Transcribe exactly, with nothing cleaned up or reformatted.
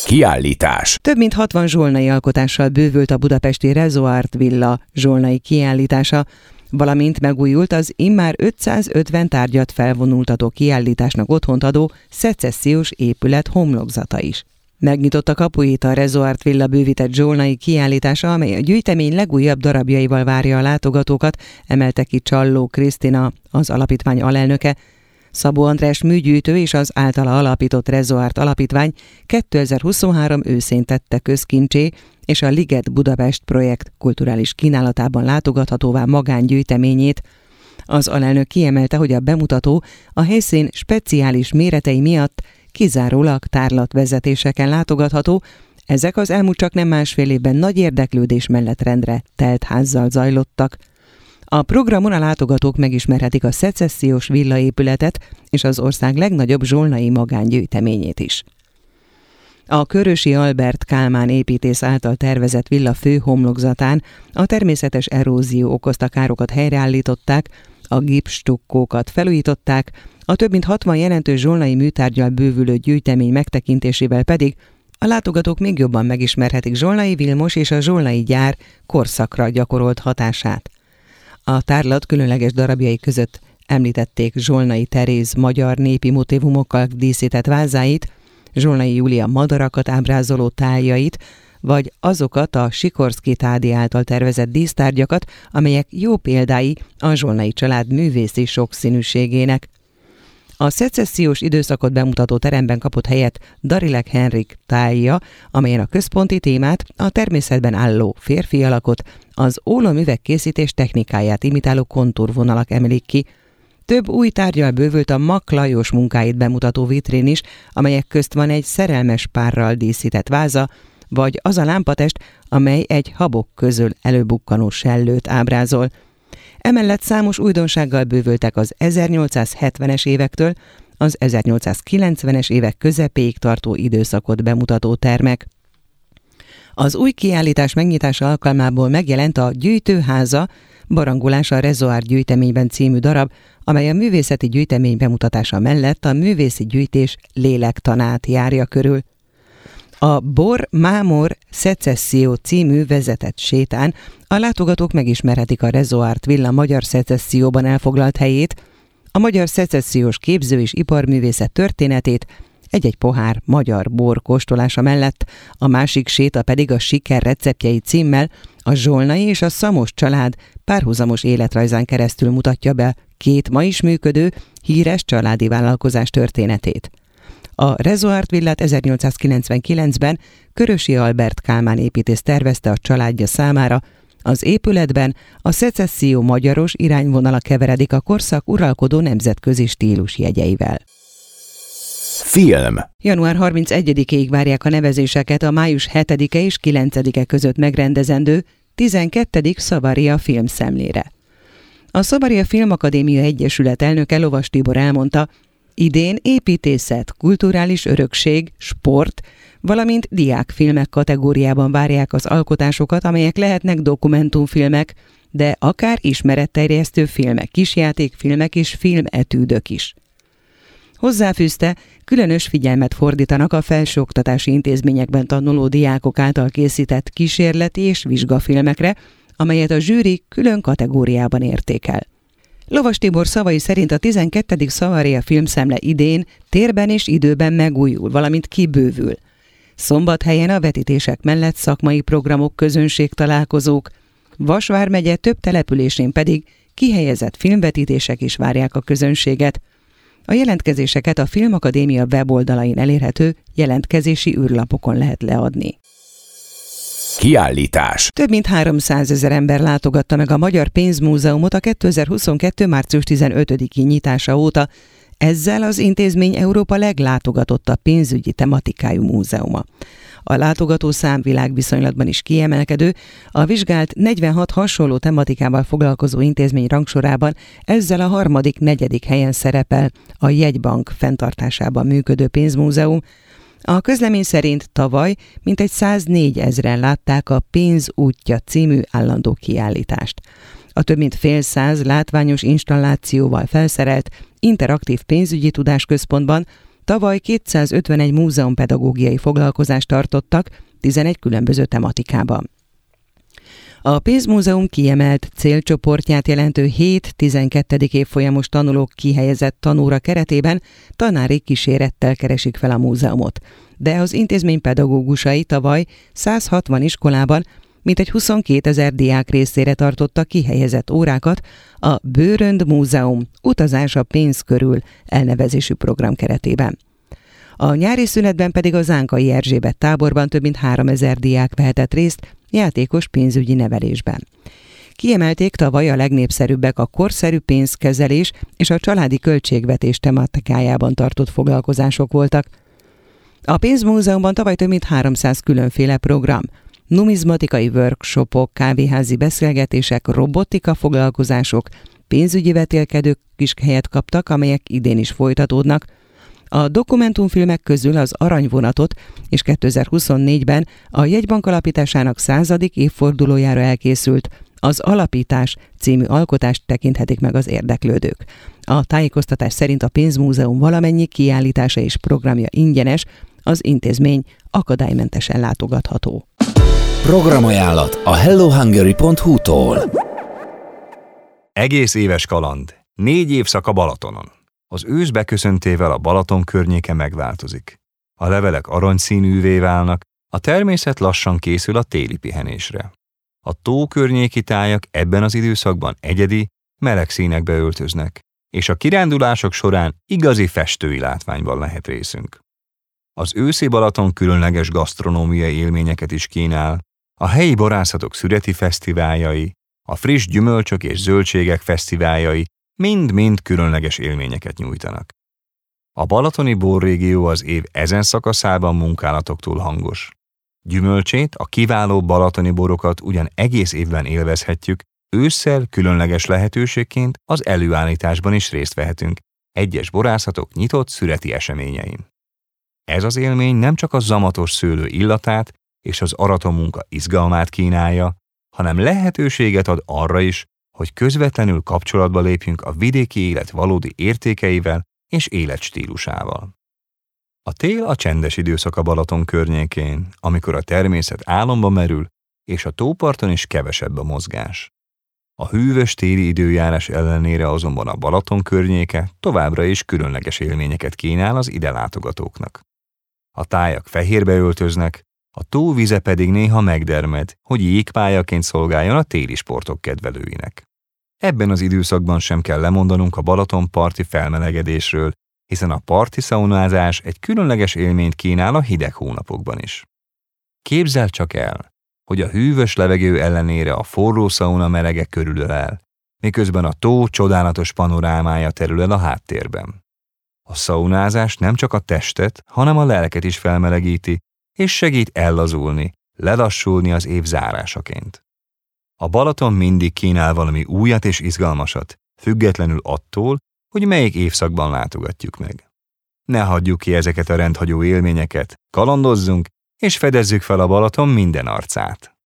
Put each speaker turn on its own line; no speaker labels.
Kiállítás.
Több mint hatvan zsolnai alkotással bővült a budapesti Rezoart Villa zsolnai kiállítása, valamint megújult az immár ötszázötven tárgyat felvonultató kiállításnak otthont adó szecessziós épület homlokzata is. Megnyitotta kapuit a Rezoart Villa bővített zsolnai kiállítása, amely a gyűjtemény legújabb darabjaival várja a látogatókat, emelte ki Csalló Krisztina, az alapítvány alelnöke. Szabó András műgyűjtő és az általa alapított Rezoart alapítvány kétezer-huszonhárom őszén tette közkincsé, és a Liget Budapest projekt kulturális kínálatában látogathatóvá magángyűjteményét. Az alelnök kiemelte, hogy a bemutató a helyszín speciális méretei miatt kizárólag tárlatvezetéseken látogatható, ezek az elmúlt csak nem másfél évben nagy érdeklődés mellett rendre telt házzal zajlottak. A programon a látogatók megismerhetik a szecessziós villaépületet és az ország legnagyobb zsolnai magángyűjteményét is. A Körösi Albert Kálmán építész által tervezett villa fő homlokzatán a természetes erózió okozta károkat helyreállították, a gipsstukkókat felújították, a több mint hatvan jelentős zsolnai műtárggyal bővülő gyűjtemény megtekintésével pedig a látogatók még jobban megismerhetik Zsolnai Vilmos és a zsolnai gyár korszakra gyakorolt hatását. A tárlat különleges darabjai között említették Zsolnai Teréz magyar népi motívumokkal díszített vázáit, Zsolnai Júlia madarakat ábrázoló táljait, vagy azokat a Sikorszky Tádi által tervezett dísztárgyakat, amelyek jó példái a zsolnai család művészi sokszínűségének. A szecessziós időszakot bemutató teremben kapott helyet Darilek Henrik tálja, amelyen a központi témát, a természetben álló férfi alakot, az ólomüvegkészítés technikáját imitáló kontúrvonalak emelik ki. Több új tárggyal bővült a Mak Lajos munkáit bemutató vitrén is, amelyek közt van egy szerelmes párral díszített váza, vagy az a lámpatest, amely egy habok közül előbukkanó sellőt ábrázol. Emellett számos újdonsággal bővültek az ezernyolcszázhetvenes évektől az ezernyolcszázkilencvenes évek közepéig tartó időszakot bemutató termek. Az új kiállítás megnyitása alkalmából megjelent a Gyűjtőháza, Barangolás a Rezoart gyűjteményben című darab, amely a művészeti gyűjtemény bemutatása mellett a művészi gyűjtés lélektanát járja körül. A Bor Mámor Szecesszió című vezetett sétán a látogatók megismerhetik a Rezoart Villa magyar szecesszióban elfoglalt helyét, a magyar szecessziós képző- és iparművészet történetét, egy-egy pohár magyar bor kóstolása mellett, a másik séta pedig a Siker receptjei címmel a zsolnai és a Szamos család párhuzamos életrajzán keresztül mutatja be két ma is működő, híres családi vállalkozás történetét. A Rezoart Villát ezernyolcszázkilencvenkilencben Körösi Albert Kálmán építész tervezte a családja számára. Az épületben a szecesszió magyaros irányvonala keveredik a korszak uralkodó nemzetközi stílus jegyeivel.
Film.
január harmincegyedikéig várják a nevezéseket a május hetedike és kilencedike között megrendezendő tizenkettedik Szavaria filmszemlére. A Szavaria Filmakadémia Egyesület elnöke Lovas Tibor elmondta, idén építészet, kulturális örökség, sport, valamint diákfilmek kategóriában várják az alkotásokat, amelyek lehetnek dokumentumfilmek, de akár ismeretterjesztő filmek, kisjátékfilmek és filmetűdök is. Hozzáfűzte, különös figyelmet fordítanak a felsőoktatási intézményekben tanuló diákok által készített kísérleti és vizsgafilmekre, amelyet a zsűri külön kategóriában értékel. Lovas Tibor szavai szerint a tizenkettedik Szavaria filmszemle idén térben és időben megújul, valamint kibővül. Szombathelyen a vetítések mellett szakmai programok, közönségtalálkozók, Vas vármegye több településén pedig kihelyezett filmvetítések is várják a közönséget. A jelentkezéseket a Filmakadémia weboldalain elérhető jelentkezési űrlapokon lehet leadni.
Kiállítás.
Több mint háromszázezer ember látogatta meg a Magyar Pénzmúzeumot a kétezer-huszonkettő. március tizenötödiki nyitása óta. Ezzel az intézmény Európa leglátogatottabb pénzügyi tematikájú múzeuma. A látogatószám világviszonylatban is kiemelkedő, a vizsgált negyvenhat hasonló tematikával foglalkozó intézmény rangsorában ezzel a harmadik, negyedik helyen szerepel a Jegybank fenntartásában működő pénzmúzeum. A közlemény szerint tavaly mintegy száznégy ezren látták a Pénz útja című állandó kiállítást. A több mint fél száz látványos installációval felszerelt interaktív pénzügyi tudásközpontban Tavaly kétszázötvenegy múzeumpedagógiai foglalkozást tartottak tizenegy különböző tematikában. A Pénzmúzeum kiemelt célcsoportját jelentő hét-tizenkettedik évfolyamos tanulók kihelyezett tanóra keretében tanári kísérettel keresik fel a múzeumot, de az intézmény pedagógusai tavaly száz hatvan iskolában mintegy huszonkétezer diák részére tartotta kihelyezett órákat a Bőrönd Múzeum Utazás a pénz körül elnevezésű program keretében. A nyári szünetben pedig a Zánkai Erzsébet táborban több mint háromezer diák vehetett részt játékos pénzügyi nevelésben. Kiemelték, tavaly a legnépszerűbbek a korszerű pénzkezelés és a családi költségvetés tematikájában tartott foglalkozások voltak. A Pénzmúzeumban tavaly több mint háromszáz különféle program, numizmatikai workshopok, kávéházi beszélgetések, robotika foglalkozások, pénzügyi vetélkedők is helyet kaptak, amelyek idén is folytatódnak. A dokumentumfilmek közül az Aranyvonatot és kétezer-huszonnégyben a jegybank alapításának századik évfordulójára elkészült Az Alapítás című alkotást tekinthetik meg az érdeklődők. A tájékoztatás szerint a Pénzmúzeum valamennyi kiállítása és programja ingyenes, az intézmény akadálymentesen látogatható.
Programajánlat a hello hungary pont hu-tól.
Egész éves kaland. Négy évszak a Balatonon. Az ősz beköszöntével a Balaton környéke megváltozik. A levelek aranyszínűvé válnak, a természet lassan készül a téli pihenésre. A tó környéki tájak ebben az időszakban egyedi, meleg színekbe öltöznek, és a kirándulások során igazi festői látványban lehet részünk. Az őszi Balaton különleges gasztronómiai élményeket is kínál, a helyi borászatok szüreti fesztiváljai, a friss gyümölcsök és zöldségek fesztiváljai mind-mind különleges élményeket nyújtanak. A balatoni borrégió az év ezen szakaszában munkálatoktól hangos. Gyümölcsét, a kiváló balatoni borokat ugyan egész évben élvezhetjük, ősszel különleges lehetőségként az előállításban is részt vehetünk, egyes borászatok nyitott szüreti eseményein. Ez az élmény nem csak a zamatos szőlő illatát és az aratómunka izgalmát kínálja, hanem lehetőséget ad arra is, hogy közvetlenül kapcsolatba lépjünk a vidéki élet valódi értékeivel és életstílusával. A tél a csendes időszak a Balaton környékén, amikor a természet álomba merül, és a tóparton is kevesebb a mozgás. A hűvös téli időjárás ellenére azonban a Balaton környéke továbbra is különleges élményeket kínál az ide látogatóknak. A tájak fehérbe öltöznek, a tó vize pedig néha megdermed, hogy jégpályaként szolgáljon a téli sportok kedvelőinek. Ebben az időszakban sem kell lemondanunk a Balaton parti felmelegedésről, hiszen a parti szaunázás egy különleges élményt kínál a hideg hónapokban is. Képzeld csak el, hogy a hűvös levegő ellenére a forró szauna melege körülölel, miközben a tó csodálatos panorámája terül el a háttérben. A szaunázás nem csak a testet, hanem a lelket is felmelegíti, és segít ellazulni, lelassulni az év zárásaként. A Balaton mindig kínál valami újat és izgalmasat, függetlenül attól, hogy melyik évszakban látogatjuk meg. Ne hagyjuk ki ezeket a rendhagyó élményeket, kalandozzunk, és fedezzük fel a Balaton minden arcát.